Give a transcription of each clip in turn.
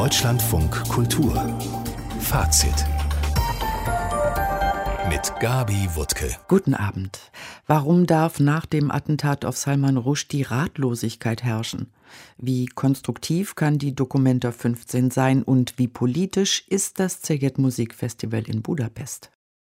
Deutschlandfunk Kultur Fazit mit Gabi Wuttke. Guten Abend. Warum darf nach dem Attentat auf Salman Rushdie Ratlosigkeit herrschen? Wie konstruktiv kann die Documenta 15 sein und wie politisch ist das Szeged Musikfestival in Budapest?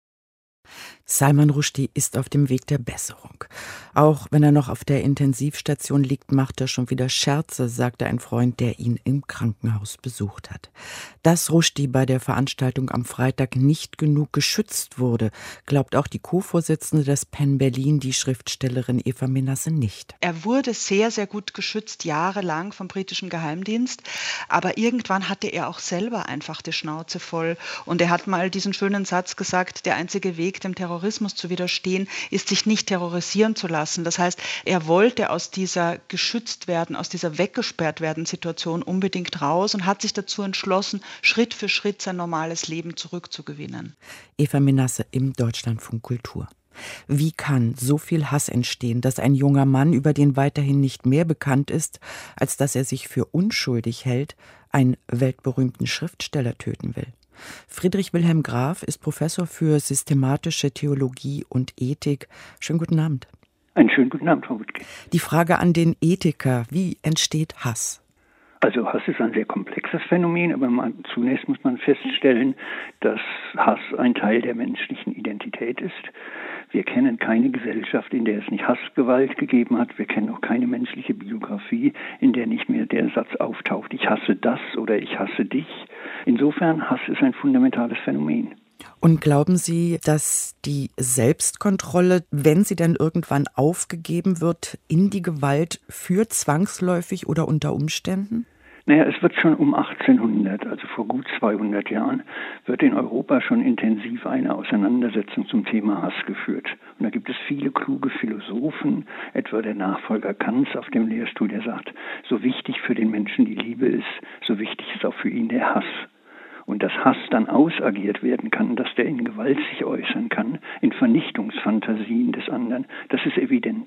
Salman Rushdie ist auf dem Weg der Besserung. Auch wenn er noch auf der Intensivstation liegt, macht er schon wieder Scherze, sagte ein Freund, der ihn im Krankenhaus besucht hat. Dass Rushdie bei der Veranstaltung am Freitag nicht genug geschützt wurde, glaubt auch die Co-Vorsitzende des PEN Berlin, die Schriftstellerin Eva Menasse, nicht. Er wurde sehr, sehr gut geschützt, jahrelang vom britischen Geheimdienst. Aber irgendwann hatte er auch selber einfach die Schnauze voll. Und er hat mal diesen schönen Satz gesagt, der einzige Weg, dem Terrorismus zu widerstehen, ist, sich nicht terrorisieren zu lassen. Das heißt, er wollte aus dieser geschützt werden, aus dieser weggesperrt werden Situation unbedingt raus und hat sich dazu entschlossen, Schritt für Schritt sein normales Leben zurückzugewinnen. Eva Menasse im Deutschlandfunk Kultur. Wie kann so viel Hass entstehen, dass ein junger Mann, über den weiterhin nicht mehr bekannt ist, als dass er sich für unschuldig hält, einen weltberühmten Schriftsteller töten will? Friedrich Wilhelm Graf ist Professor für systematische Theologie und Ethik. Schönen guten Abend. Einen schönen guten Abend, Frau Wuttke. Die Frage an den Ethiker: Wie entsteht Hass? Also Hass ist ein sehr komplexes Phänomen, aber zunächst muss man feststellen, dass Hass ein Teil der menschlichen Identität ist. Wir kennen keine Gesellschaft, in der es nicht Hassgewalt gegeben hat. Wir kennen auch keine menschliche Biografie, in der nicht mehr der Satz auftaucht, ich hasse das oder ich hasse dich. Insofern, Hass ist ein fundamentales Phänomen. Und glauben Sie, dass die Selbstkontrolle, wenn sie dann irgendwann aufgegeben wird, in die Gewalt führt, zwangsläufig oder unter Umständen? Naja, es wird schon um 1800, also vor gut 200 Jahren, wird in Europa schon intensiv eine Auseinandersetzung zum Thema Hass geführt. Und da gibt es viele kluge Philosophen, etwa der Nachfolger Kants auf dem Lehrstuhl, der sagt, so wichtig für den Menschen die Liebe ist, so wichtig ist auch für ihn der Hass. Und dass Hass dann ausagiert werden kann, dass der in Gewalt sich äußern kann, in Vernichtungsfantasien des anderen, das ist evident.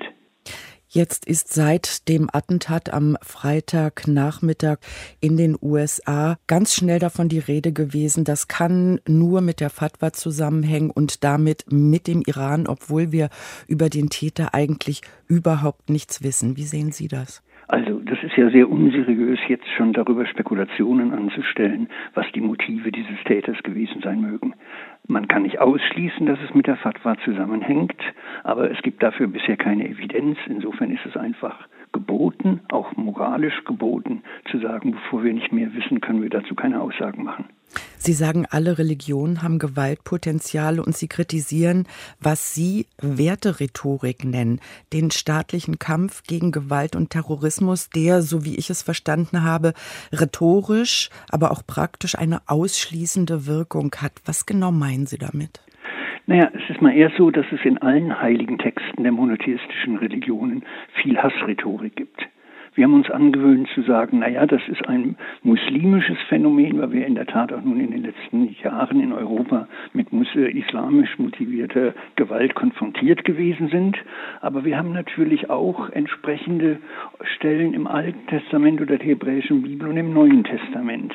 Jetzt ist seit dem Attentat am Freitagnachmittag in den USA ganz schnell davon die Rede gewesen, das kann nur mit der Fatwa zusammenhängen und damit mit dem Iran, obwohl wir über den Täter eigentlich überhaupt nichts wissen. Wie sehen Sie das? Also, das ist ja sehr unseriös, jetzt schon darüber Spekulationen anzustellen, was die Motive dieses Täters gewesen sein mögen. Man kann nicht ausschließen, dass es mit der Fatwa zusammenhängt, aber es gibt dafür bisher keine Evidenz. Insofern ist es einfach geboten, auch moralisch geboten, zu sagen, bevor wir nicht mehr wissen, können wir dazu keine Aussagen machen. Sie sagen, alle Religionen haben Gewaltpotenziale und Sie kritisieren, was Sie Werterhetorik nennen, den staatlichen Kampf gegen Gewalt und Terrorismus, der, so wie ich es verstanden habe, rhetorisch, aber auch praktisch eine ausschließende Wirkung hat. Was genau meinen Sie damit? Naja, es ist mal eher so, dass es in allen heiligen Texten der monotheistischen Religionen viel Hassrhetorik gibt. Wir haben uns angewöhnt zu sagen, naja, das ist ein muslimisches Phänomen, weil wir in der Tat auch nun in den letzten Jahren in Europa mit islamisch motivierter Gewalt konfrontiert gewesen sind. Aber wir haben natürlich auch entsprechende Stellen im Alten Testament oder der hebräischen Bibel und im Neuen Testament.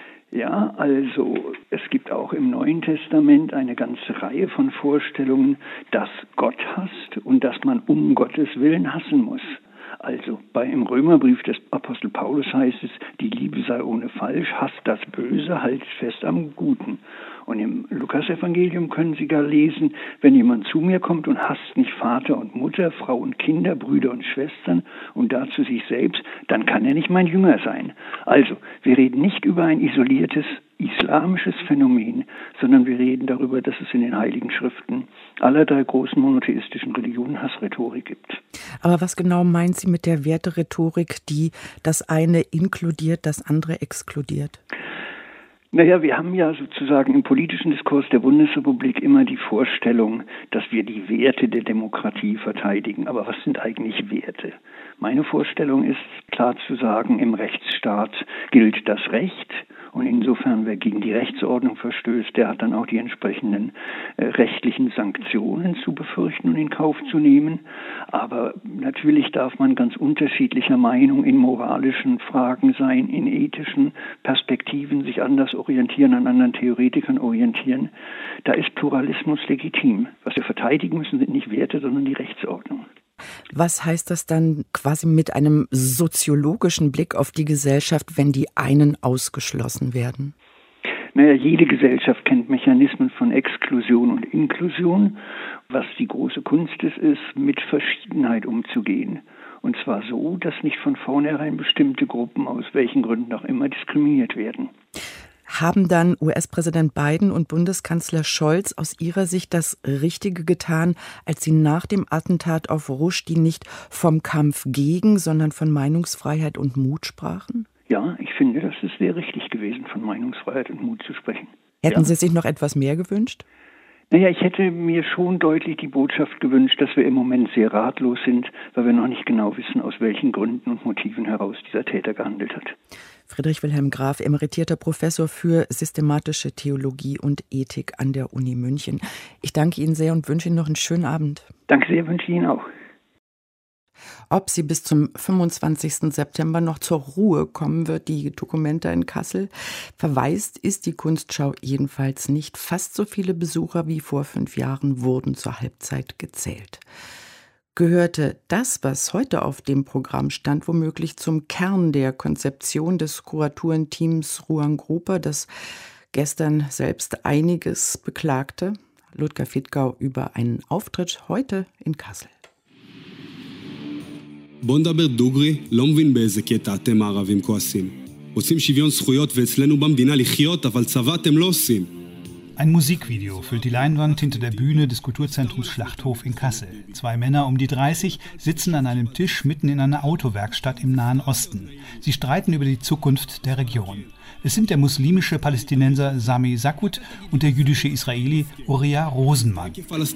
Ja, also es gibt auch im Neuen Testament eine ganze Reihe von Vorstellungen, dass Gott hasst und dass man um Gottes Willen hassen muss. Also im Römerbrief des Apostel Paulus heißt es, die Liebe sei ohne Falsch, hasst das Böse, haltet fest am Guten. Und im Lukasevangelium können Sie gar lesen, wenn jemand zu mir kommt und hasst nicht Vater und Mutter, Frau und Kinder, Brüder und Schwestern und dazu sich selbst, dann kann er nicht mein Jünger sein. Also, wir reden nicht über ein isoliertes islamisches Phänomen, sondern wir reden darüber, dass es in den Heiligen Schriften aller drei großen monotheistischen Religionen Hassrhetorik gibt. Aber was genau meint Sie mit der Werterhetorik, die das eine inkludiert, das andere exkludiert? Naja, wir haben ja sozusagen im politischen Diskurs der Bundesrepublik immer die Vorstellung, dass wir die Werte der Demokratie verteidigen. Aber was sind eigentlich Werte? Meine Vorstellung ist, klar zu sagen, im Rechtsstaat gilt das Recht Und insofern, wer gegen die Rechtsordnung verstößt, der hat dann auch die entsprechenden rechtlichen Sanktionen zu befürchten und in Kauf zu nehmen. Aber natürlich darf man ganz unterschiedlicher Meinung in moralischen Fragen sein, in ethischen Perspektiven sich anders orientieren, an anderen Theoretikern orientieren. Da ist Pluralismus legitim. Was wir verteidigen müssen, sind nicht Werte, sondern die Rechtsordnung. Was heißt das dann quasi mit einem soziologischen Blick auf die Gesellschaft, wenn die einen ausgeschlossen werden? Naja, jede Gesellschaft kennt Mechanismen von Exklusion und Inklusion. Was die große Kunst ist, mit Verschiedenheit umzugehen. Und zwar so, dass nicht von vornherein bestimmte Gruppen aus welchen Gründen auch immer diskriminiert werden. Haben dann US-Präsident Biden und Bundeskanzler Scholz aus Ihrer Sicht das Richtige getan, als sie nach dem Attentat auf Rushdie nicht vom Kampf gegen, sondern von Meinungsfreiheit und Mut sprachen? Ja, ich finde, das ist sehr richtig gewesen, von Meinungsfreiheit und Mut zu sprechen. Hätten Sie sich noch etwas mehr gewünscht? Naja, ich hätte mir schon deutlich die Botschaft gewünscht, dass wir im Moment sehr ratlos sind, weil wir noch nicht genau wissen, aus welchen Gründen und Motiven heraus dieser Täter gehandelt hat. Friedrich Wilhelm Graf, emeritierter Professor für systematische Theologie und Ethik an der Uni München. Ich danke Ihnen sehr und wünsche Ihnen noch einen schönen Abend. Danke sehr, wünsche ich Ihnen auch. Ob sie bis zum 25. September noch zur Ruhe kommen wird, die Documenta in Kassel, verwaist ist die Kunstschau jedenfalls nicht. Fast so viele Besucher wie vor 5 Jahren wurden zur Halbzeit gezählt. Gehörte das, was heute auf dem Programm stand, womöglich zum Kern der Konzeption des Kuratorenteams Ruang Grupa, das gestern selbst einiges beklagte? Ludger Fittgau über einen Auftritt heute in Kassel. בוא נדבר דוגרי, לא מבין באיזה קטע אתם הערבים כועסים. רוצים שוויון זכויות ואצלנו במדינה לחיות, אבל צבא אתם לא עושים. Ein Musikvideo füllt die Leinwand hinter der Bühne des Kulturzentrums Schlachthof in Kassel. 2 Männer um die 30 sitzen an einem Tisch mitten in einer Autowerkstatt im Nahen Osten. Sie streiten über die Zukunft der Region. Es sind der muslimische Palästinenser Sami Sakut und der jüdische Israeli Uriah Rosenmann.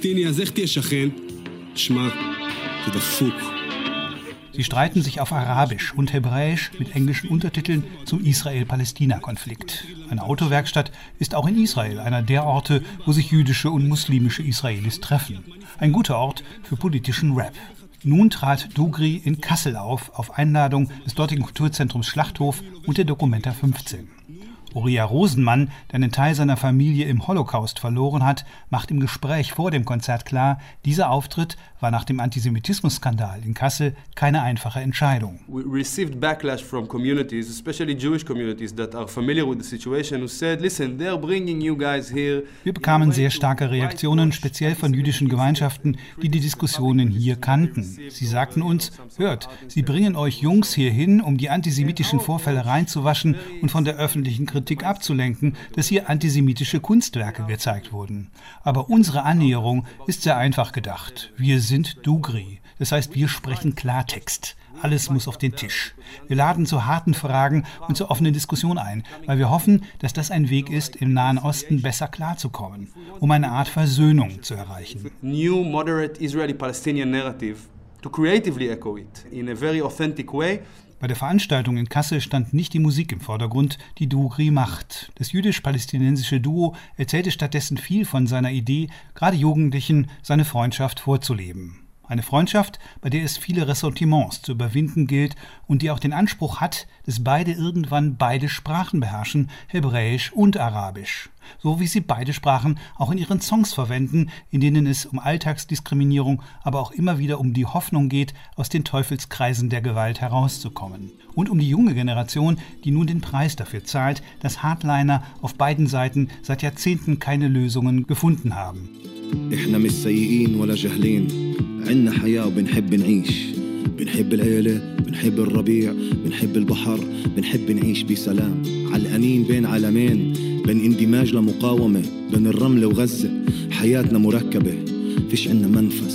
Sie streiten sich auf Arabisch und Hebräisch mit englischen Untertiteln zum Israel-Palästina-Konflikt. Eine Autowerkstatt ist auch in Israel einer der Orte, wo sich jüdische und muslimische Israelis treffen. Ein guter Ort für politischen Rap. Nun trat Dugri in Kassel auf Einladung des dortigen Kulturzentrums Schlachthof und der Documenta 15. Uriah Rosenmann, der einen Teil seiner Familie im Holocaust verloren hat, macht im Gespräch vor dem Konzert klar, dieser Auftritt war nach dem Antisemitismus-Skandal in Kassel keine einfache Entscheidung. We received backlash from communities, especially Jewish communities that are familiar with the situation, who said, listen, they're bringing you guys here. Wir bekamen sehr starke Reaktionen, speziell von jüdischen Gemeinschaften, die die Diskussionen hier kannten. Sie sagten uns, hört, sie bringen euch Jungs hier hin, um die antisemitischen Vorfälle reinzuwaschen und von der öffentlichen Kritik abzulenken, dass hier antisemitische Kunstwerke gezeigt wurden. Aber unsere Annäherung ist sehr einfach gedacht. Wir sind Dugri. Das heißt, wir sprechen Klartext. Alles muss auf den Tisch. Wir laden zu harten Fragen und zur offenen Diskussion ein, weil wir hoffen, dass das ein Weg ist, im Nahen Osten besser klarzukommen, um eine Art Versöhnung zu erreichen. New moderate Israeli-Palestinian narrative to creatively echo it in a very authentic way. Bei der Veranstaltung in Kassel stand nicht die Musik im Vordergrund, die Dugri macht. Das jüdisch-palästinensische Duo erzählte stattdessen viel von seiner Idee, gerade Jugendlichen seine Freundschaft vorzuleben. Eine Freundschaft, bei der es viele Ressentiments zu überwinden gilt und die auch den Anspruch hat, dass beide irgendwann beide Sprachen beherrschen, Hebräisch und Arabisch. So wie sie beide Sprachen auch in ihren Songs verwenden, in denen es um Alltagsdiskriminierung, aber auch immer wieder um die Hoffnung geht, aus den Teufelskreisen der Gewalt herauszukommen. Und um die junge Generation, die nun den Preis dafür zahlt, dass Hardliner auf beiden Seiten seit Jahrzehnten keine Lösungen gefunden haben. إحنا مش سيئين ولا جاهلين عنا حياة وبنحب نعيش بنحب العيلة بنحب الربيع بنحب البحر بنحب نعيش بسلام علقانين بين عالمين بين اندماج لمقاومة بين الرمل وغزة حياتنا مركبة فيش عنا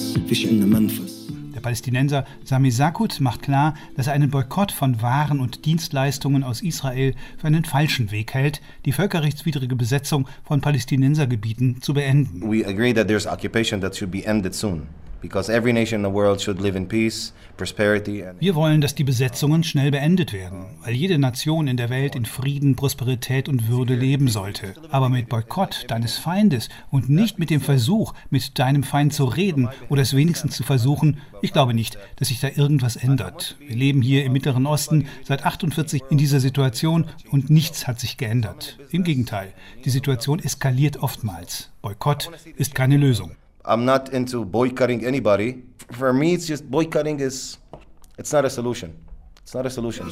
منفس Der Palästinenser Sami Sakut macht klar, dass er einen Boykott von Waren und Dienstleistungen aus Israel für einen falschen Weg hält, die völkerrechtswidrige Besetzung von Palästinensergebieten zu beenden. We agree that there's occupation that should be ended soon. Because every nation in the world should live in peace, prosperity and... Wir wollen, dass die Besetzungen schnell beendet werden, weil jede Nation in der Welt in Frieden, Prosperität und Würde leben sollte. Aber mit Boykott deines Feindes und nicht mit dem Versuch, mit deinem Feind zu reden oder es wenigstens zu versuchen, ich glaube nicht, dass sich da irgendwas ändert. Wir leben hier im Mittleren Osten seit 1948 in dieser Situation und nichts hat sich geändert. Im Gegenteil, die Situation eskaliert oftmals. Boykott ist keine Lösung. I'm not into boycotting anybody. For me, it's just boycotting it's not a solution. It's not a solution.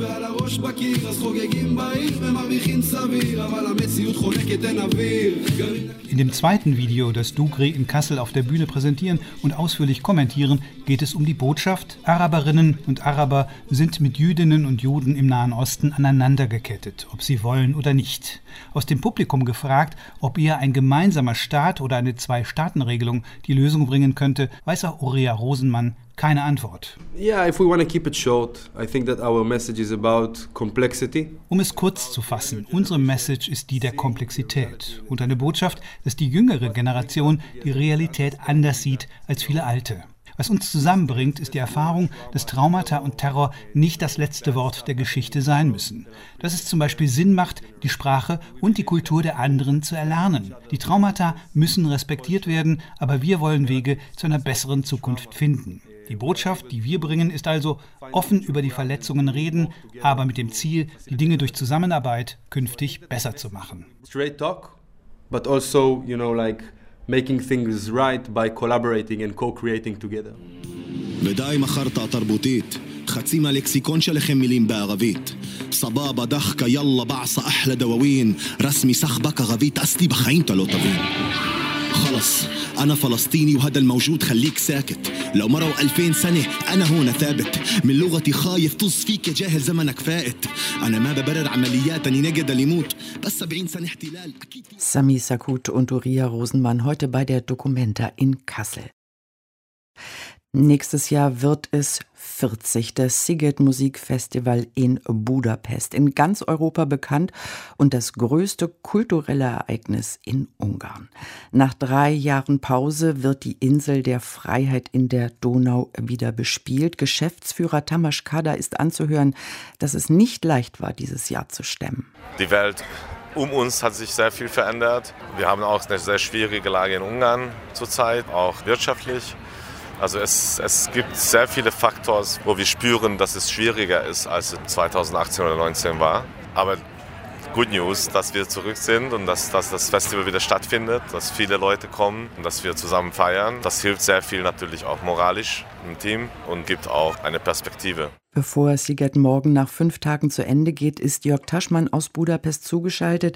In dem zweiten Video, das Dougre in Kassel auf der Bühne präsentieren und ausführlich kommentieren, geht es um die Botschaft, Araberinnen und Araber sind mit Jüdinnen und Juden im Nahen Osten aneinandergekettet, ob sie wollen oder nicht. Aus dem Publikum gefragt, ob eher ein gemeinsamer Staat oder eine Zwei-Staaten-Regelung die Lösung bringen könnte, weiß auch Uriah Rosenmann keine Antwort. Yeah, if we want to keep it short, I think that our message is about complexity. Um es kurz zu fassen, unsere Message ist die der Komplexität und eine Botschaft, dass die jüngere Generation die Realität anders sieht als viele alte. Was uns zusammenbringt, ist die Erfahrung, dass Traumata und Terror nicht das letzte Wort der Geschichte sein müssen. Dass es zum Beispiel Sinn macht, die Sprache und die Kultur der anderen zu erlernen. Die Traumata müssen respektiert werden, aber wir wollen Wege zu einer besseren Zukunft finden. Die Botschaft, die wir bringen, ist also offen über die Verletzungen reden, aber mit dem Ziel, die Dinge durch Zusammenarbeit künftig besser zu machen. Straight talk, but also, making things right by collaborating and co-creating together. ודי מחרטע תרבותית, חצי מהלקסיקון שלכם מילים בערבית. סבבה, דחקה, יאללה, בעסה, אחלה דواوين. רסמי סחבק ערבית, אסלי בחיים אתה לא תבין. خلص أنا فلسطيني وهذا الموجود خليك ساكت لو مروا 2000 سنة أنا هون ثابت من لغتي خايف طز فيك يا جاهل زمنك فائت أنا ما ببرر عمليات أني نجد اللي يموت بس 70 سنة احتلال أكيد. Sami Sakut und Uriah Rosenmann heute bei der Documenta in Kassel. Nächstes Jahr wird es 40. Das Sziget Musikfestival in Budapest, in ganz Europa bekannt und das größte kulturelle Ereignis in Ungarn. Nach 3 Jahren Pause wird die Insel der Freiheit in der Donau wieder bespielt. Geschäftsführer Tamás Kádár ist anzuhören, dass es nicht leicht war, dieses Jahr zu stemmen. Die Welt um uns hat sich sehr viel verändert. Wir haben auch eine sehr schwierige Lage in Ungarn zurzeit, auch wirtschaftlich. Also es gibt sehr viele Faktoren, wo wir spüren, dass es schwieriger ist, als es 2018 oder 2019 war. Aber Good News, dass wir zurück sind und dass das Festival wieder stattfindet, dass viele Leute kommen und dass wir zusammen feiern. Das hilft sehr viel natürlich auch moralisch im Team und gibt auch eine Perspektive. Bevor Sziget morgen nach 5 Tagen zu Ende geht, ist Jörg Taschmann aus Budapest zugeschaltet.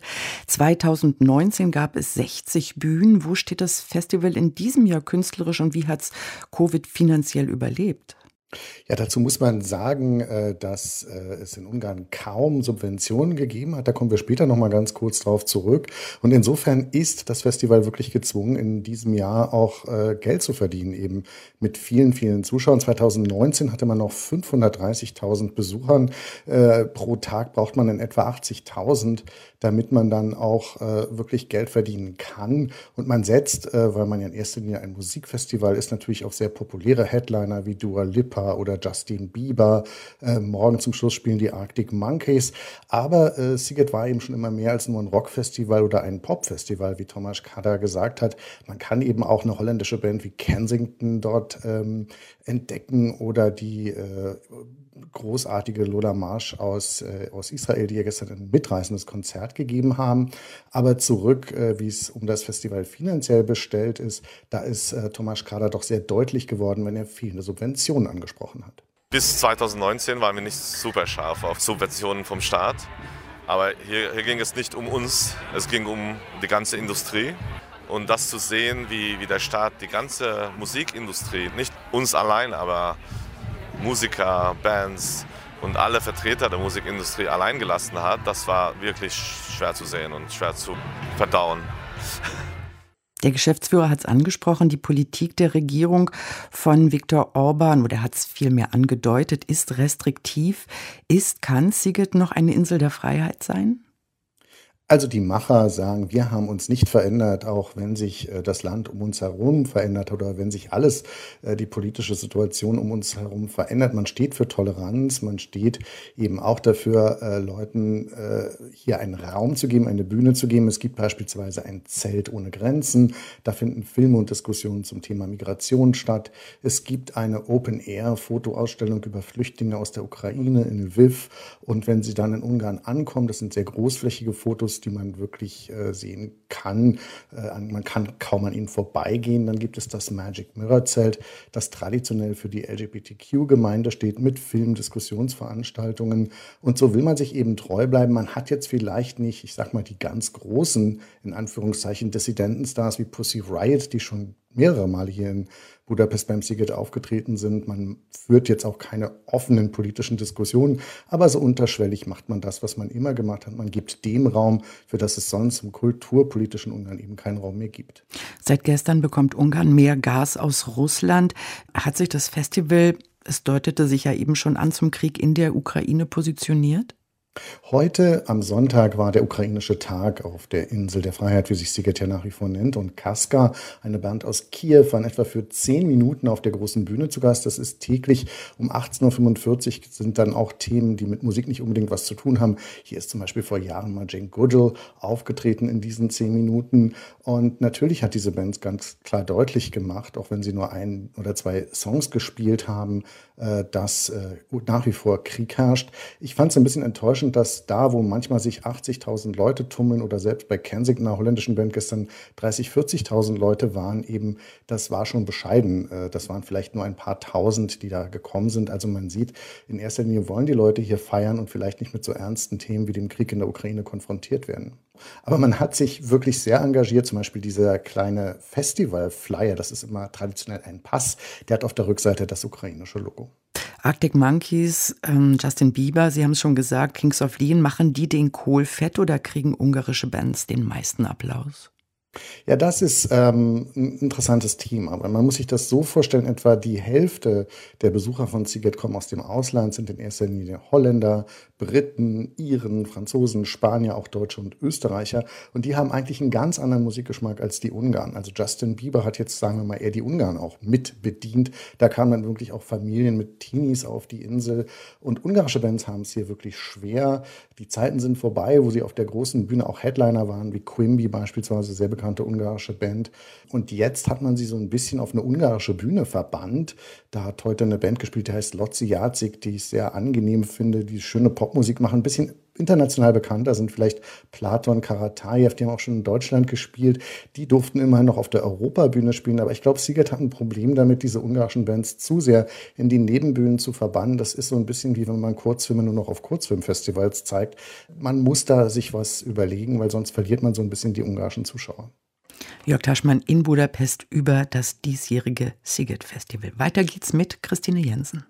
2019 gab es 60 Bühnen. Wo steht das Festival in diesem Jahr künstlerisch und wie hat es Covid finanziell überlebt? Ja, dazu muss man sagen, dass es in Ungarn kaum Subventionen gegeben hat. Da kommen wir später noch mal ganz kurz drauf zurück. Und insofern ist das Festival wirklich gezwungen, in diesem Jahr auch Geld zu verdienen, eben mit vielen, vielen Zuschauern. 2019 hatte man noch 530.000 Besuchern. Pro Tag braucht man in etwa 80.000, damit man dann auch wirklich Geld verdienen kann. Und man setzt, weil man ja in erster Linie ein Musikfestival ist, natürlich auf sehr populäre Headliner wie Dua Lipa oder Justin Bieber. Morgen zum Schluss spielen die Arctic Monkeys. Aber Sziget war eben schon immer mehr als nur ein Rockfestival oder ein Popfestival, wie Tamás Kádár gesagt hat. Man kann eben auch eine holländische Band wie Kensington dort entdecken oder die großartige Lola Marsh aus Israel, die ja gestern ein mitreißendes Konzert gegeben haben. Aber zurück, wie es um das Festival finanziell bestellt ist, da ist Tamás Kádár doch sehr deutlich geworden, wenn er fehlende Subventionen angesprochen hat. Bis 2019 waren wir nicht super scharf auf Subventionen vom Staat. Aber hier ging es nicht um uns, es ging um die ganze Industrie. Und das zu sehen, wie der Staat die ganze Musikindustrie, nicht uns allein, aber Musiker, Bands und alle Vertreter der Musikindustrie allein gelassen hat, das war wirklich schwer zu sehen und schwer zu verdauen. Der Geschäftsführer hat es angesprochen, die Politik der Regierung von Viktor Orbán, oder hat es vielmehr angedeutet, ist restriktiv. Kann Sziget noch eine Insel der Freiheit sein? Also die Macher sagen, wir haben uns nicht verändert, auch wenn sich das Land um uns herum verändert oder wenn sich alles, die politische Situation um uns herum verändert. Man steht für Toleranz, man steht eben auch dafür, Leuten hier einen Raum zu geben, eine Bühne zu geben. Es gibt beispielsweise ein Zelt ohne Grenzen, da finden Filme und Diskussionen zum Thema Migration statt. Es gibt eine Open-Air-Fotoausstellung über Flüchtlinge aus der Ukraine in Lviv. Und wenn sie dann in Ungarn ankommen, das sind sehr großflächige Fotos, die man wirklich sehen kann. Man kann kaum an ihnen vorbeigehen. Dann gibt es das Magic Mirror Zelt, das traditionell für die LGBTQ-Gemeinde steht, mit Film, Diskussionsveranstaltungen. Und so will man sich eben treu bleiben. Man hat jetzt vielleicht nicht, ich sag mal, die ganz großen, in Anführungszeichen, Dissidentenstars wie Pussy Riot, die schon mehrere Male hier in Budapest beim Sziget aufgetreten sind. Man führt jetzt auch keine offenen politischen Diskussionen, aber so unterschwellig macht man das, was man immer gemacht hat. Man gibt dem Raum, für das es sonst im kulturpolitischen Ungarn eben keinen Raum mehr gibt. Seit gestern bekommt Ungarn mehr Gas aus Russland. Hat sich das Festival, es deutete sich ja eben schon an, zum Krieg in der Ukraine positioniert? Heute am Sonntag war der ukrainische Tag auf der Insel der Freiheit, wie sich Sziget ja nach wie vor nennt. Und Kaska, eine Band aus Kiew, waren etwa für 10 Minuten auf der großen Bühne zu Gast. Das ist täglich um 18.45 Uhr, sind dann auch Themen, die mit Musik nicht unbedingt was zu tun haben. Hier ist zum Beispiel vor Jahren mal Jane Goodall aufgetreten in diesen 10 Minuten. Und natürlich hat diese Band ganz klar deutlich gemacht, auch wenn sie nur 1 oder 2 Songs gespielt haben, dass nach wie vor Krieg herrscht. Ich fand es ein bisschen enttäuschend, dass da, wo manchmal sich 80.000 Leute tummeln oder selbst bei Kensington, einer holländischen Band, gestern 30.000, 40.000 Leute waren, eben, das war schon bescheiden. Das waren vielleicht nur ein paar Tausend, die da gekommen sind. Also man sieht, in erster Linie wollen die Leute hier feiern und vielleicht nicht mit so ernsten Themen wie dem Krieg in der Ukraine konfrontiert werden. Aber man hat sich wirklich sehr engagiert, zum Beispiel dieser kleine Festival-Flyer, das ist immer traditionell ein Pass, der hat auf der Rückseite das ukrainische Logo. Arctic Monkeys, Justin Bieber, Sie haben es schon gesagt, Kings of Leon, machen die den Kohl fett oder kriegen ungarische Bands den meisten Applaus? Ja, das ist ein interessantes Thema. Aber man muss sich das so vorstellen, etwa die Hälfte der Besucher von Sziget kommen aus dem Ausland, sind in erster Linie Holländer, Briten, Iren, Franzosen, Spanier, auch Deutsche und Österreicher. Und die haben eigentlich einen ganz anderen Musikgeschmack als die Ungarn. Also Justin Bieber hat jetzt, sagen wir mal, eher die Ungarn auch mit bedient. Da kamen dann wirklich auch Familien mit Teenies auf die Insel. Und ungarische Bands haben es hier wirklich schwer. Die Zeiten sind vorbei, wo sie auf der großen Bühne auch Headliner waren, wie Quimby beispielsweise, sehr bekannte ungarische Band. Und jetzt hat man sie so ein bisschen auf eine ungarische Bühne verbannt. Da hat heute eine Band gespielt, die heißt Lotzi Játszik, die ich sehr angenehm finde, die schöne Popmusik machen, ein bisschen international bekannter sind vielleicht Platon, Karatajew, die haben auch schon in Deutschland gespielt. Die durften immerhin noch auf der Europabühne spielen, aber ich glaube, Sziget hat ein Problem damit, diese ungarischen Bands zu sehr in die Nebenbühnen zu verbannen. Das ist so ein bisschen wie wenn man Kurzfilme nur noch auf Kurzfilmfestivals zeigt. Man muss da sich was überlegen, weil sonst verliert man so ein bisschen die ungarischen Zuschauer. Jörg Taschmann in Budapest über das diesjährige Sziget-Festival. Weiter geht's mit Christine Jensen.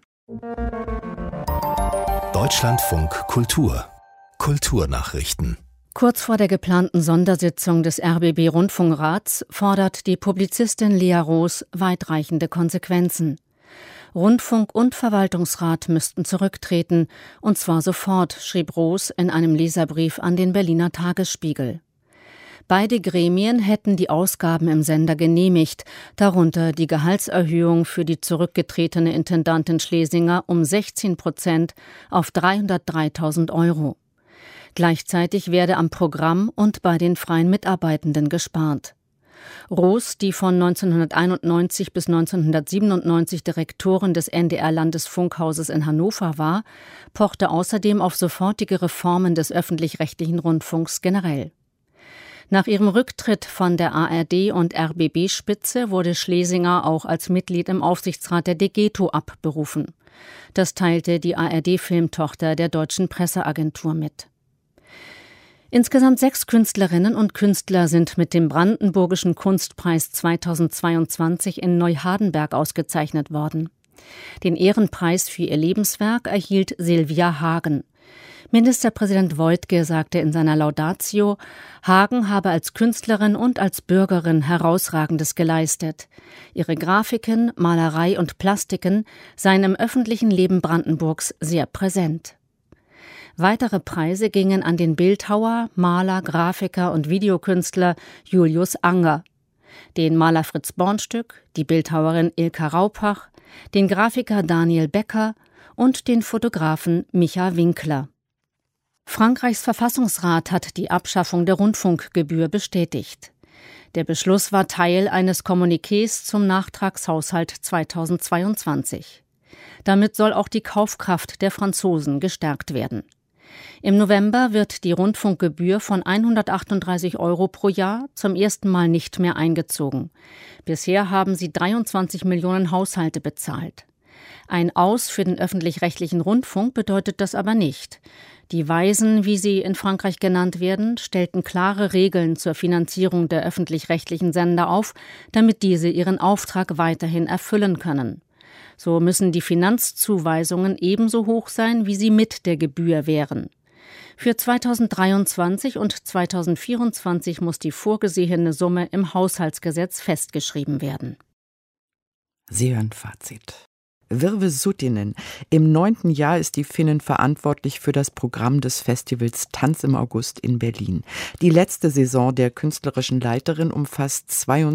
Deutschlandfunk Kultur. Kulturnachrichten. Kurz vor der geplanten Sondersitzung des RBB-Rundfunkrats fordert die Publizistin Lea Roos weitreichende Konsequenzen. Rundfunk und Verwaltungsrat müssten zurücktreten, und zwar sofort, schrieb Roos in einem Leserbrief an den Berliner Tagesspiegel. Beide Gremien hätten die Ausgaben im Sender genehmigt, darunter die Gehaltserhöhung für die zurückgetretene Intendantin Schlesinger um 16% auf 303.000 €. Gleichzeitig werde am Programm und bei den freien Mitarbeitenden gespart. Roos, die von 1991 bis 1997 Direktorin des NDR-Landesfunkhauses in Hannover war, pochte außerdem auf sofortige Reformen des öffentlich-rechtlichen Rundfunks generell. Nach ihrem Rücktritt von der ARD- und RBB-Spitze wurde Schlesinger auch als Mitglied im Aufsichtsrat der DGETO abberufen. Das teilte die ARD-Filmtochter der Deutschen Presseagentur mit. Insgesamt 6 Künstlerinnen und Künstler sind mit dem Brandenburgischen Kunstpreis 2022 in Neuhardenberg ausgezeichnet worden. Den Ehrenpreis für ihr Lebenswerk erhielt Silvia Hagen. Ministerpräsident Woidke sagte in seiner Laudatio, Hagen habe als Künstlerin und als Bürgerin Herausragendes geleistet. Ihre Grafiken, Malerei und Plastiken seien im öffentlichen Leben Brandenburgs sehr präsent. Weitere Preise gingen an den Bildhauer, Maler, Grafiker und Videokünstler Julius Anger, den Maler Fritz Bornstück, die Bildhauerin Ilka Raupach, den Grafiker Daniel Becker und den Fotografen Micha Winkler. Frankreichs Verfassungsrat hat die Abschaffung der Rundfunkgebühr bestätigt. Der Beschluss war Teil eines Kommuniqués zum Nachtragshaushalt 2022. Damit soll auch die Kaufkraft der Franzosen gestärkt werden. Im November wird die Rundfunkgebühr von 138 € pro Jahr zum ersten Mal nicht mehr eingezogen. Bisher haben sie 23 Millionen Haushalte bezahlt. Ein Aus für den öffentlich-rechtlichen Rundfunk bedeutet das aber nicht. Die Weisen, wie sie in Frankreich genannt werden, stellten klare Regeln zur Finanzierung der öffentlich-rechtlichen Sender auf, damit diese ihren Auftrag weiterhin erfüllen können. So müssen die Finanzzuweisungen ebenso hoch sein, wie sie mit der Gebühr wären. Für 2023 und 2024 muss die vorgesehene Summe im Haushaltsgesetz festgeschrieben werden. Sie hören Fazit. Virve Suttinen. Im 9. Jahr ist die Finnin verantwortlich für das Programm des Festivals Tanz im August in Berlin. Die letzte Saison der künstlerischen Leiterin umfasst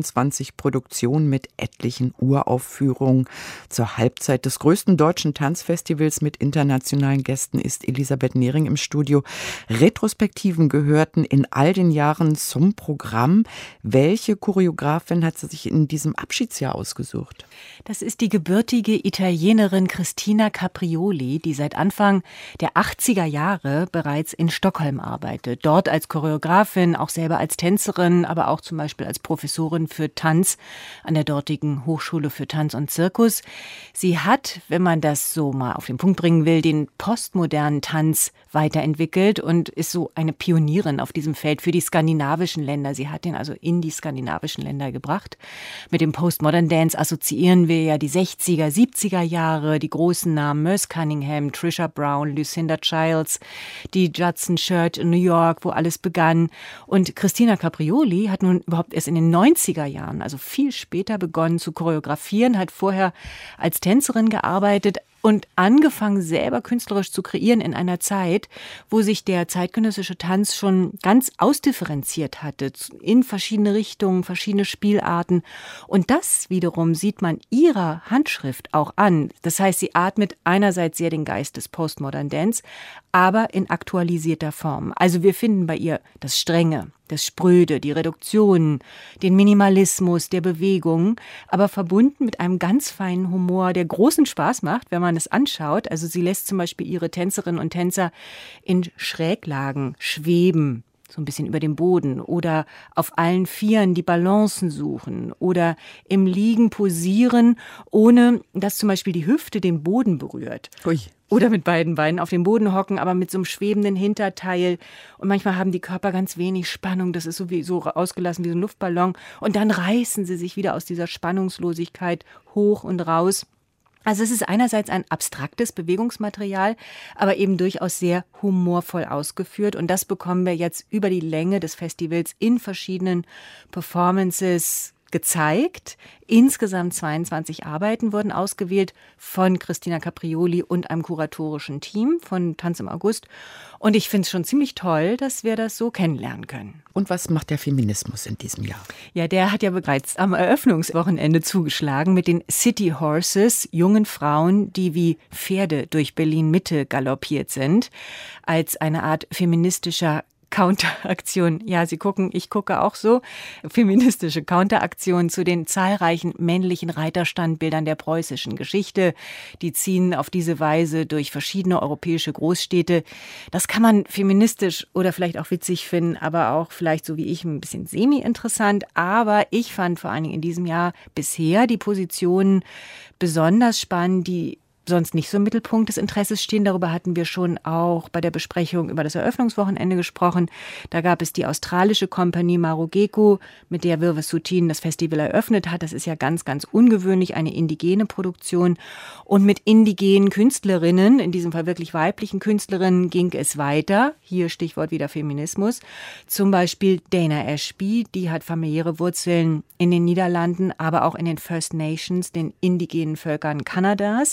22 Produktionen mit etlichen Uraufführungen. Zur Halbzeit des größten deutschen Tanzfestivals mit internationalen Gästen ist Elisabeth Nehring im Studio. Retrospektiven gehörten in all den Jahren zum Programm. Welche Choreografin hat sie sich in diesem Abschiedsjahr ausgesucht? Das ist die gebürtige Italienerin Cristina Caprioli, die seit Anfang der 80er Jahre bereits in Stockholm arbeitet. Dort als Choreografin, auch selber als Tänzerin, aber auch zum Beispiel als Professorin für Tanz an der dortigen Hochschule für Tanz und Zirkus. Sie hat, wenn man das so mal auf den Punkt bringen will, den postmodernen Tanz weiterentwickelt und ist so eine Pionierin auf diesem Feld für die skandinavischen Länder. Sie hat den also in die skandinavischen Länder gebracht. Mit dem Postmodern Dance assoziieren wir ja die 60er, 70er Jahre, die großen Namen Merce Cunningham, Trisha Brown, Lucinda Childs, die Judson Church in New York, wo alles begann. Und Cristina Caprioli hat nun überhaupt erst in den 90er Jahren, also viel später, begonnen zu choreografieren, hat vorher als Tänzerin gearbeitet und angefangen, selber künstlerisch zu kreieren in einer Zeit, wo sich der zeitgenössische Tanz schon ganz ausdifferenziert hatte, in verschiedene Richtungen, verschiedene Spielarten. Und das wiederum sieht man ihrer Handschrift auch an. Das heißt, sie atmet einerseits sehr den Geist des Postmodern Dance, aber in aktualisierter Form. Also wir finden bei ihr das Strenge, das Spröde, die Reduktionen, den Minimalismus der Bewegung, aber verbunden mit einem ganz feinen Humor, der großen Spaß macht, wenn man es anschaut. Also sie lässt zum Beispiel ihre Tänzerinnen und Tänzer in Schräglagen schweben, so ein bisschen über dem Boden oder auf allen Vieren die Balancen suchen oder im Liegen posieren, ohne dass zum Beispiel die Hüfte den Boden berührt. Ui. Oder mit beiden Beinen auf dem Boden hocken, aber mit so einem schwebenden Hinterteil. Und manchmal haben die Körper ganz wenig Spannung. Das ist so ausgelassen wie so ein Luftballon. Und dann reißen sie sich wieder aus dieser Spannungslosigkeit hoch und raus. Also es ist einerseits ein abstraktes Bewegungsmaterial, aber eben durchaus sehr humorvoll ausgeführt. Und das bekommen wir jetzt über die Länge des Festivals in verschiedenen Performances gezeigt. Insgesamt 22 Arbeiten wurden ausgewählt von Cristina Caprioli und einem kuratorischen Team von Tanz im August. Und ich finde es schon ziemlich toll, dass wir das so kennenlernen können. Und was macht der Feminismus in diesem Jahr? Ja, der hat ja bereits am Eröffnungswochenende zugeschlagen mit den City Horses, jungen Frauen, die wie Pferde durch Berlin-Mitte galoppiert sind, als eine Art feministischer Counteraktion. Ja, Sie gucken, ich gucke auch so. Feministische Counteraktion zu den zahlreichen männlichen Reiterstandbildern der preußischen Geschichte. Die ziehen auf diese Weise durch verschiedene europäische Großstädte. Das kann man feministisch oder vielleicht auch witzig finden, aber auch vielleicht so wie ich ein bisschen semi-interessant. Aber ich fand vor allen Dingen in diesem Jahr bisher die Positionen besonders spannend, die sonst nicht so im Mittelpunkt des Interesses stehen. Darüber hatten wir schon auch bei der Besprechung über das Eröffnungswochenende gesprochen. Da gab es die australische Kompanie Marugeko, mit der Virve Suttinen das Festival eröffnet hat. Das ist ja ganz, ganz ungewöhnlich, eine indigene Produktion. Und mit indigenen Künstlerinnen, in diesem Fall wirklich weiblichen Künstlerinnen, ging es weiter. Hier Stichwort wieder Feminismus. Zum Beispiel Dana Ashby, die hat familiäre Wurzeln in den Niederlanden, aber auch in den First Nations, den indigenen Völkern Kanadas.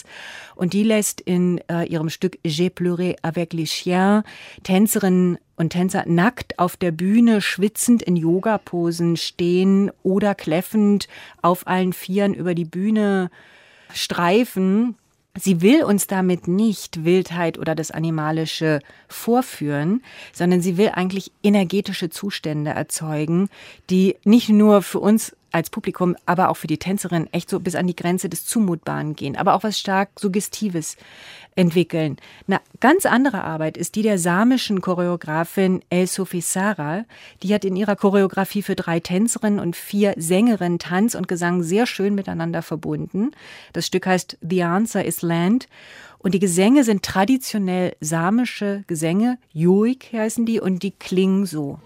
Und die lässt in ihrem Stück J'ai pleuré avec les chiens Tänzerinnen und Tänzer nackt auf der Bühne, schwitzend in Yoga-Posen stehen oder kläffend auf allen Vieren über die Bühne streifen. Sie will uns damit nicht Wildheit oder das Animalische vorführen, sondern sie will eigentlich energetische Zustände erzeugen, die nicht nur für uns als Publikum, aber auch für die Tänzerin echt so bis an die Grenze des Zumutbaren gehen, aber auch was stark Suggestives entwickeln. Eine ganz andere Arbeit ist die der samischen Choreografin El-Sophie Sarah. Die hat in ihrer Choreografie für 3 Tänzerinnen und 4 Sängerinnen Tanz und Gesang sehr schön miteinander verbunden. Das Stück heißt The Answer is Land. Und die Gesänge sind traditionell samische Gesänge, Yoik heißen die, und die klingen so.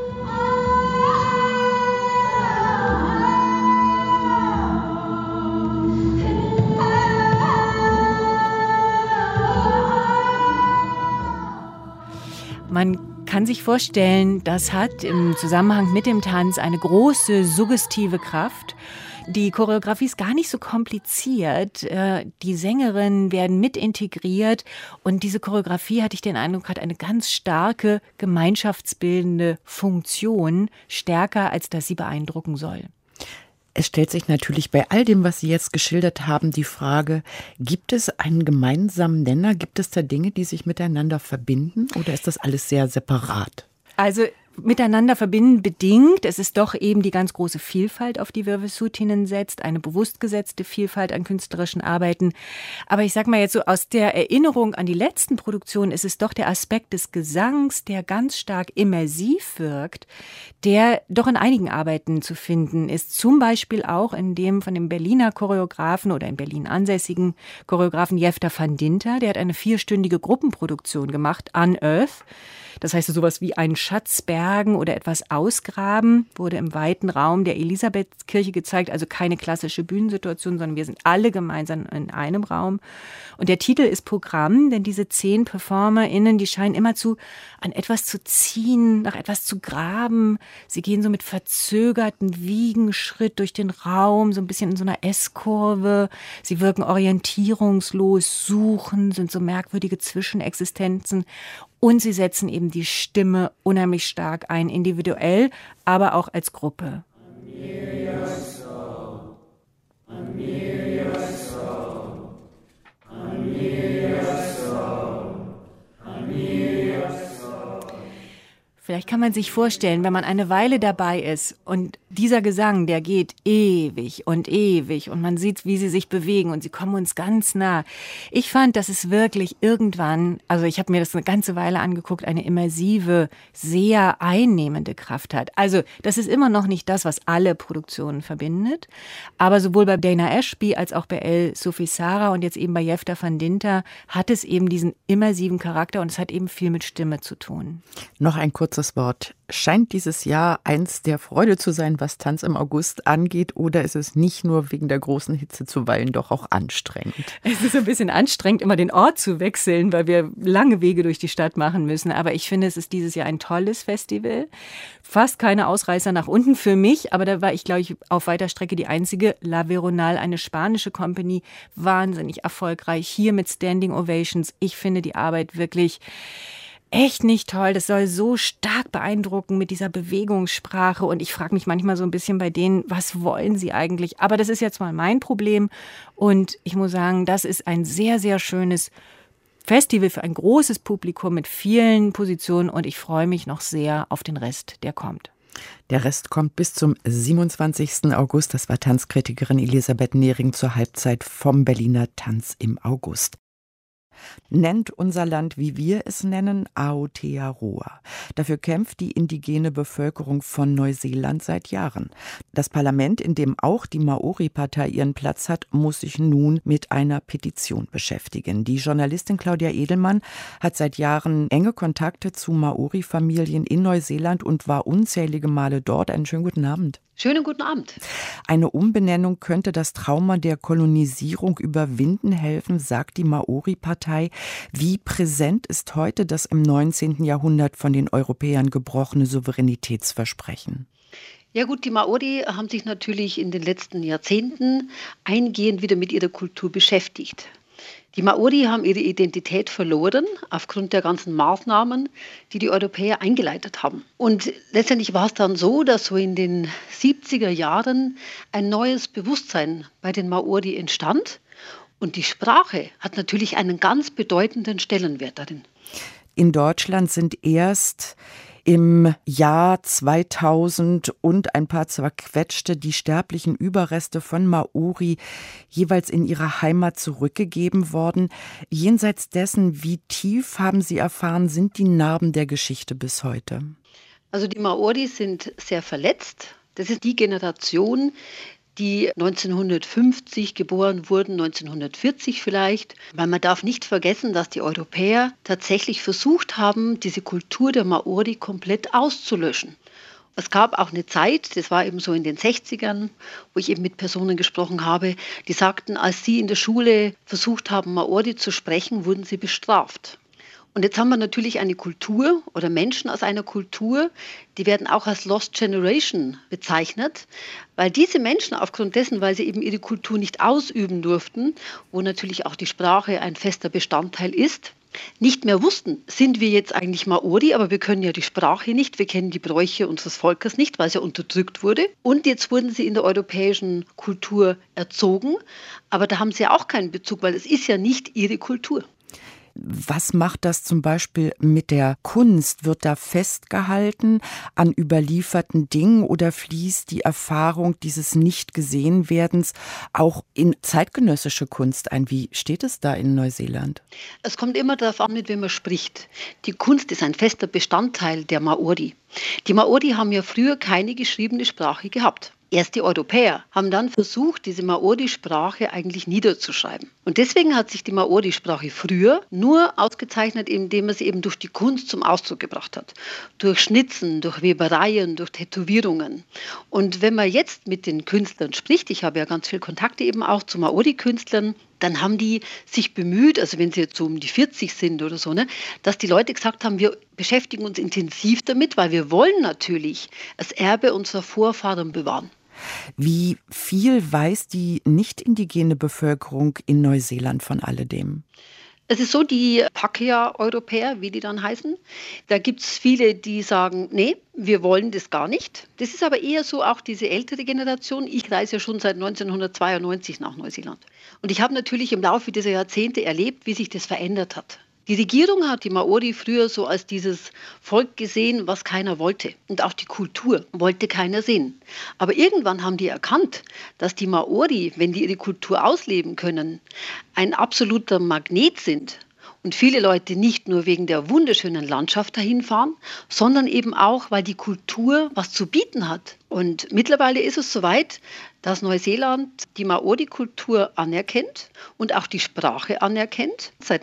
Man kann sich vorstellen, das hat im Zusammenhang mit dem Tanz eine große suggestive Kraft. Die Choreografie ist gar nicht so kompliziert. Die Sängerinnen werden mit integriert und diese Choreografie, hatte ich den Eindruck, hat eine ganz starke gemeinschaftsbildende Funktion, stärker als dass sie beeindrucken soll. Es stellt sich natürlich bei all dem, was Sie jetzt geschildert haben, die Frage, gibt es einen gemeinsamen Nenner? Gibt es da Dinge, die sich miteinander verbinden oder ist das alles sehr separat? Also miteinander verbinden bedingt. Es ist doch eben die ganz große Vielfalt, auf die Virvesutinen setzt, eine bewusst gesetzte Vielfalt an künstlerischen Arbeiten. Aber ich sag mal jetzt so, aus der Erinnerung an die letzten Produktionen ist es doch der Aspekt des Gesangs, der ganz stark immersiv wirkt, der doch in einigen Arbeiten zu finden ist. Zum Beispiel auch in dem von dem Berliner Choreografen oder in Berlin ansässigen Choreografen Jefter van Dinter. Der hat eine 4-stündige Gruppenproduktion gemacht, Unearth. Das heißt sowas wie einen Schatz bergen oder etwas ausgraben, wurde im weiten Raum der Elisabethkirche gezeigt, also keine klassische Bühnensituation, sondern wir sind alle gemeinsam in einem Raum. Und der Titel ist Programm, denn diese 10 PerformerInnen, die scheinen immerzu an etwas zu ziehen, nach etwas zu graben. Sie gehen so mit verzögerten Wiegenschritt durch den Raum, so ein bisschen in so einer S-Kurve. Sie wirken orientierungslos, suchen, sind so merkwürdige Zwischenexistenzen. Und sie setzen eben die Stimme unheimlich stark ein, individuell, aber auch als Gruppe. Vielleicht kann man sich vorstellen, wenn man eine Weile dabei ist und dieser Gesang, der geht ewig und man sieht, wie sie sich bewegen und sie kommen uns ganz nah. Ich fand, dass es wirklich irgendwann, also ich habe mir das eine ganze Weile angeguckt, eine immersive, sehr einnehmende Kraft hat. Also das ist immer noch nicht das, was alle Produktionen verbindet, aber sowohl bei Dana Ashby als auch bei El-Sophie Sarah und jetzt eben bei Jefter van Dinter hat es eben diesen immersiven Charakter und es hat eben viel mit Stimme zu tun. Noch ein kurzes Wort. Scheint dieses Jahr eins der Freude zu sein, was Tanz im August angeht, oder ist es nicht nur wegen der großen Hitze zuweilen doch auch anstrengend? Es ist ein bisschen anstrengend, immer den Ort zu wechseln, weil wir lange Wege durch die Stadt machen müssen. Aber ich finde, es ist dieses Jahr ein tolles Festival. Fast keine Ausreißer nach unten für mich, aber da war ich, glaube ich, auf weiter Strecke die einzige. La Veronal, eine spanische Company, wahnsinnig erfolgreich, hier mit Standing Ovations. Ich finde die Arbeit wirklich echt nicht toll. Das soll so stark beeindrucken mit dieser Bewegungssprache. Und ich frage mich manchmal so ein bisschen bei denen, was wollen sie eigentlich? Aber das ist jetzt mal mein Problem. Und ich muss sagen, das ist ein sehr, sehr schönes Festival für ein großes Publikum mit vielen Positionen. Und ich freue mich noch sehr auf den Rest, der kommt. Der Rest kommt bis zum 27. August. Das war Tanzkritikerin Elisabeth Nehring zur Halbzeit vom Berliner Tanz im August. Nennt unser Land, wie wir es nennen, Aotearoa. Dafür kämpft die indigene Bevölkerung von Neuseeland seit Jahren. Das Parlament, in dem auch die Maori-Partei ihren Platz hat, muss sich nun mit einer Petition beschäftigen. Die Journalistin Claudia Edelmann hat seit Jahren enge Kontakte zu Maori-Familien in Neuseeland und war unzählige Male dort. Einen schönen guten Abend. Schönen guten Abend. Eine Umbenennung könnte das Trauma der Kolonisierung überwinden helfen, sagt die Maori-Partei. Wie präsent ist heute das im 19. Jahrhundert von den Europäern gebrochene Souveränitätsversprechen? Ja gut, die Maori haben sich natürlich in den letzten Jahrzehnten eingehend wieder mit ihrer Kultur beschäftigt. Die Maori haben ihre Identität verloren aufgrund der ganzen Maßnahmen, die die Europäer eingeleitet haben. Und letztendlich war es dann so, dass so in den 70er Jahren ein neues Bewusstsein bei den Maori entstand. Und die Sprache hat natürlich einen ganz bedeutenden Stellenwert darin. In Deutschland sind erst im Jahr 2000 und ein paar zerquetschte die sterblichen Überreste von Maori jeweils in ihre Heimat zurückgegeben worden. Jenseits dessen, wie tief, haben Sie erfahren, sind die Narben der Geschichte bis heute? Also die Maori sind sehr verletzt. Das ist die Generation, die 1950 geboren wurden, 1940 vielleicht. Weil man darf nicht vergessen, dass die Europäer tatsächlich versucht haben, diese Kultur der Maori komplett auszulöschen. Es gab auch eine Zeit, das war eben so in den 60ern, wo ich eben mit Personen gesprochen habe, die sagten, als sie in der Schule versucht haben, Maori zu sprechen, wurden sie bestraft. Und jetzt haben wir natürlich eine Kultur oder Menschen aus einer Kultur, die werden auch als Lost Generation bezeichnet, weil diese Menschen aufgrund dessen, weil sie eben ihre Kultur nicht ausüben durften, wo natürlich auch die Sprache ein fester Bestandteil ist, nicht mehr wussten, sind wir jetzt eigentlich Maori, aber wir können ja die Sprache nicht, wir kennen die Bräuche unseres Volkes nicht, weil es ja unterdrückt wurde. Und jetzt wurden sie in der europäischen Kultur erzogen, aber da haben sie ja auch keinen Bezug, weil es ist ja nicht ihre Kultur. Was macht das zum Beispiel mit der Kunst? Wird da festgehalten an überlieferten Dingen oder fließt die Erfahrung dieses Nicht-Gesehen-Werdens auch in zeitgenössische Kunst ein? Wie steht es da in Neuseeland? Es kommt immer darauf an, mit wem man spricht. Die Kunst ist ein fester Bestandteil der Maori. Die Maori haben ja früher keine geschriebene Sprache gehabt. Erst die Europäer haben dann versucht, diese Maori-Sprache eigentlich niederzuschreiben. Und deswegen hat sich die Maori-Sprache früher nur ausgezeichnet, indem man sie eben durch die Kunst zum Ausdruck gebracht hat. Durch Schnitzen, durch Webereien, durch Tätowierungen. Und wenn man jetzt mit den Künstlern spricht, ich habe ja ganz viel Kontakte eben auch zu Maori-Künstlern, dann haben die sich bemüht, also wenn sie jetzt so um die 40 sind oder so, dass die Leute gesagt haben, wir beschäftigen uns intensiv damit, weil wir wollen natürlich das Erbe unserer Vorfahren bewahren. Wie viel weiß die nicht indigene Bevölkerung in Neuseeland von alledem? Es ist so, die Pakeha-Europäer, wie die dann heißen, da gibt es viele, die sagen, nee, wir wollen das gar nicht. Das ist aber eher so auch diese ältere Generation. Ich reise ja schon seit 1992 nach Neuseeland. Und ich habe natürlich im Laufe dieser Jahrzehnte erlebt, wie sich das verändert hat. Die Regierung hat die Maori früher so als dieses Volk gesehen, was keiner wollte. Und auch die Kultur wollte keiner sehen. Aber irgendwann haben die erkannt, dass die Maori, wenn die ihre Kultur ausleben können, ein absoluter Magnet sind. Und viele Leute nicht nur wegen der wunderschönen Landschaft dahin fahren, sondern eben auch, weil die Kultur was zu bieten hat. Und mittlerweile ist es soweit, dass Neuseeland die Maori-Kultur anerkennt und auch die Sprache anerkennt, seit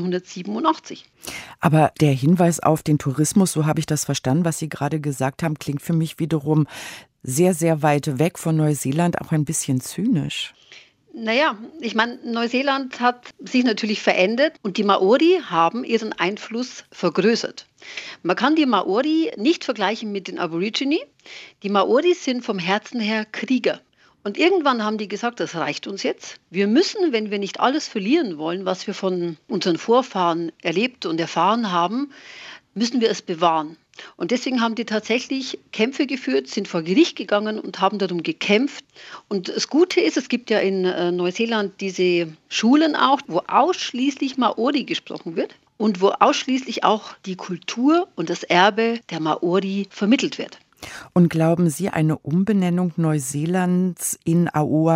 1987. Aber der Hinweis auf den Tourismus, so habe ich das verstanden, was Sie gerade gesagt haben, klingt für mich wiederum sehr, sehr weit weg von Neuseeland, auch ein bisschen zynisch. Naja, ich meine, Neuseeland hat sich natürlich verändert und die Maori haben ihren Einfluss vergrößert. Man kann die Maori nicht vergleichen mit den Aborigine. Die Maori sind vom Herzen her Krieger. Und irgendwann haben die gesagt, das reicht uns jetzt. Wir müssen, wenn wir nicht alles verlieren wollen, was wir von unseren Vorfahren erlebt und erfahren haben, müssen wir es bewahren. Und deswegen haben die tatsächlich Kämpfe geführt, sind vor Gericht gegangen und haben darum gekämpft. Und das Gute ist, es gibt ja in Neuseeland diese Schulen auch, wo ausschließlich Maori gesprochen wird und wo ausschließlich auch die Kultur und das Erbe der Maori vermittelt wird. Und glauben Sie, eine Umbenennung Neuseelands in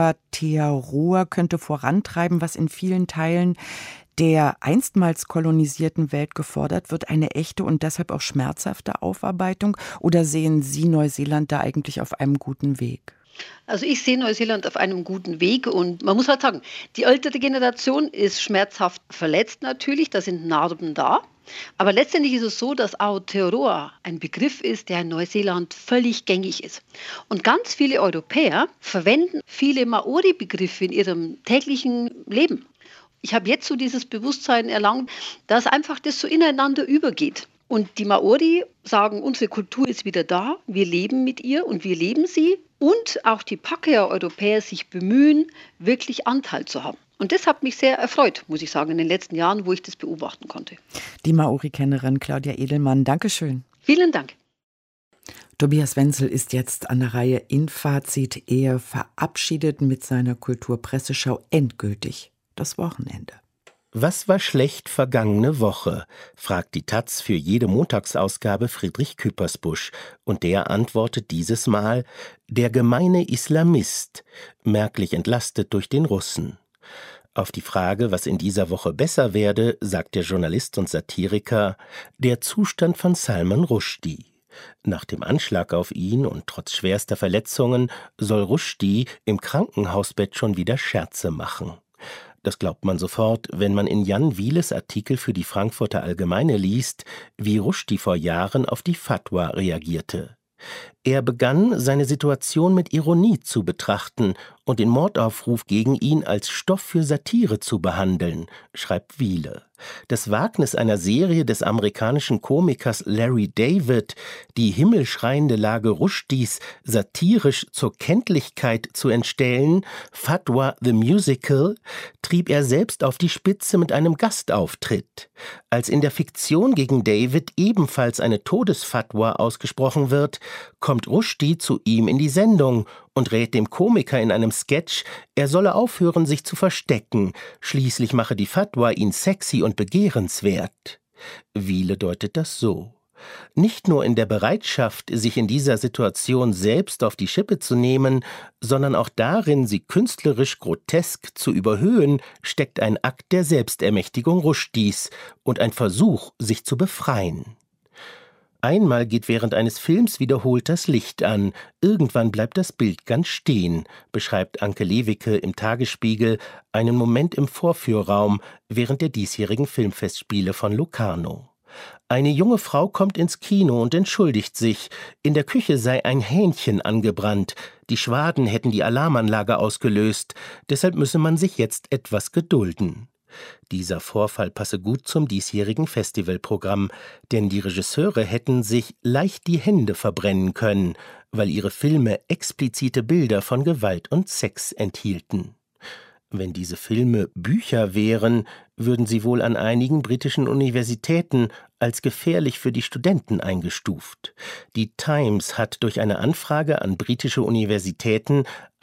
Aotearoa könnte vorantreiben, was in vielen Teilen der einstmals kolonisierten Welt gefordert wird, eine echte und deshalb auch schmerzhafte Aufarbeitung? Oder sehen Sie Neuseeland da eigentlich auf einem guten Weg? Also ich sehe Neuseeland auf einem guten Weg und man muss halt sagen, die ältere Generation ist schmerzhaft verletzt natürlich, da sind Narben da. Aber letztendlich ist es so, dass Aotearoa ein Begriff ist, der in Neuseeland völlig gängig ist. Und ganz viele Europäer verwenden viele Maori-Begriffe in ihrem täglichen Leben. Ich habe jetzt so dieses Bewusstsein erlangt, dass einfach das so ineinander übergeht. Und die Maori sagen, unsere Kultur ist wieder da, wir leben mit ihr und wir leben sie. Und auch die Pakeha-Europäer sich bemühen, wirklich Anteil zu haben. Und das hat mich sehr erfreut, muss ich sagen, in den letzten Jahren, wo ich das beobachten konnte. Die Maori-Kennerin Claudia Edelmann, Dankeschön. Vielen Dank. Tobias Wenzel ist jetzt an der Reihe in Fazit. Er verabschiedet mit seiner Kulturpresseschau endgültig das Wochenende. Was war schlecht vergangene Woche? Fragt die taz für jede Montagsausgabe Friedrich Küppersbusch. Und der antwortet dieses Mal: der gemeine Islamist, merklich entlastet durch den Russen. Auf die Frage, was in dieser Woche besser werde, sagt der Journalist und Satiriker: der Zustand von Salman Rushdie. Nach dem Anschlag auf ihn und trotz schwerster Verletzungen soll Rushdie im Krankenhausbett schon wieder Scherze machen. Das glaubt man sofort, wenn man in Jan Wieles Artikel für die Frankfurter Allgemeine liest, wie Rushdie vor Jahren auf die Fatwa reagierte. Er begann, seine Situation mit Ironie zu betrachten und den Mordaufruf gegen ihn als Stoff für Satire zu behandeln, schreibt Wiele. Das Wagnis einer Serie des amerikanischen Komikers Larry David, die himmelschreiende Lage Rushdies satirisch zur Kenntlichkeit zu entstellen, Fatwa the Musical, trieb er selbst auf die Spitze mit einem Gastauftritt. Als in der Fiktion gegen David ebenfalls eine Todesfatwa ausgesprochen wird, kommt Rushdie zu ihm in die Sendung und rät dem Komiker in einem Sketch, er solle aufhören, sich zu verstecken, schließlich mache die Fatwa ihn sexy und begehrenswert. Wiele deutet das so: Nicht nur in der Bereitschaft, sich in dieser Situation selbst auf die Schippe zu nehmen, sondern auch darin, sie künstlerisch grotesk zu überhöhen, steckt ein Akt der Selbstermächtigung Rushdies und ein Versuch, sich zu befreien. Einmal geht während eines Films wiederholt das Licht an, irgendwann bleibt das Bild ganz stehen, beschreibt Anke Lewicke im Tagesspiegel einen Moment im Vorführraum während der diesjährigen Filmfestspiele von Locarno. Eine junge Frau kommt ins Kino und entschuldigt sich, in der Küche sei ein Hähnchen angebrannt, die Schwaden hätten die Alarmanlage ausgelöst, deshalb müsse man sich jetzt etwas gedulden. Dieser Vorfall passe gut zum diesjährigen Festivalprogramm, denn die Regisseure hätten sich leicht die Hände verbrennen können, weil ihre Filme explizite Bilder von Gewalt und Sex enthielten. Wenn diese Filme Bücher wären, würden sie wohl an einigen britischen Universitäten als gefährlich für die Studenten eingestuft. Die Times hat durch eine Anfrage an britische Universitäten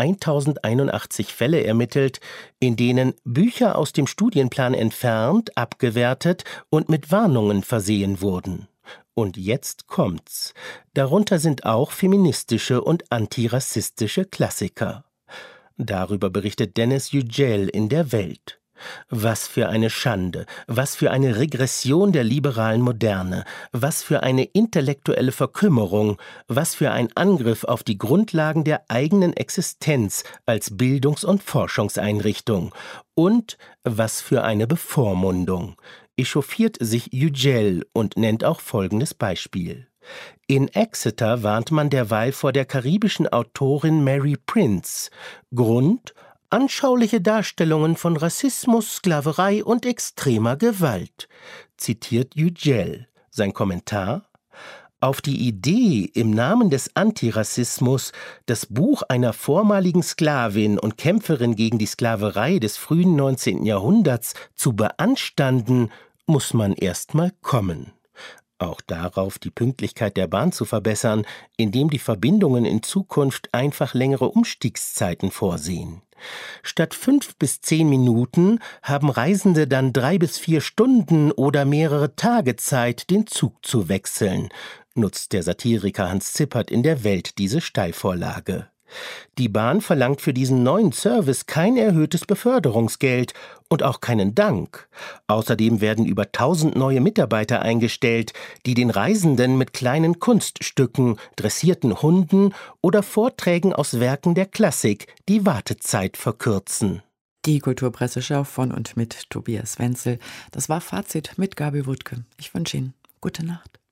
1081 Fälle ermittelt, in denen Bücher aus dem Studienplan entfernt, abgewertet und mit Warnungen versehen wurden. Und jetzt kommt's. Darunter sind auch feministische und antirassistische Klassiker. Darüber berichtet Dennis Yücel in der Welt. Was für eine Schande, was für eine Regression der liberalen Moderne, was für eine intellektuelle Verkümmerung, was für ein Angriff auf die Grundlagen der eigenen Existenz als Bildungs- und Forschungseinrichtung und was für eine Bevormundung. Echauffiert sich Yücel und nennt auch folgendes Beispiel. In Exeter warnt man derweil vor der karibischen Autorin Mary Prince. Grund: anschauliche Darstellungen von Rassismus, Sklaverei und extremer Gewalt. Zitiert Yücel. Sein Kommentar: Auf die Idee, im Namen des Antirassismus das Buch einer vormaligen Sklavin und Kämpferin gegen die Sklaverei des frühen 19. Jahrhunderts zu beanstanden, muss man erst mal kommen. Auch darauf, die Pünktlichkeit der Bahn zu verbessern, indem die Verbindungen in Zukunft einfach längere Umstiegszeiten vorsehen. Statt 5 bis 10 Minuten haben Reisende dann 3 bis 4 Stunden oder mehrere Tage Zeit, den Zug zu wechseln, nutzt der Satiriker Hans Zippert in der Welt diese Steilvorlage. Die Bahn verlangt für diesen neuen Service kein erhöhtes Beförderungsgeld und auch keinen Dank. Außerdem werden über 1000 neue Mitarbeiter eingestellt, die den Reisenden mit kleinen Kunststücken, dressierten Hunden oder Vorträgen aus Werken der Klassik die Wartezeit verkürzen. Die Kulturpresseschau von und mit Tobias Wenzel. Das war Fazit mit Gabi Wuttke. Ich wünsche Ihnen gute Nacht.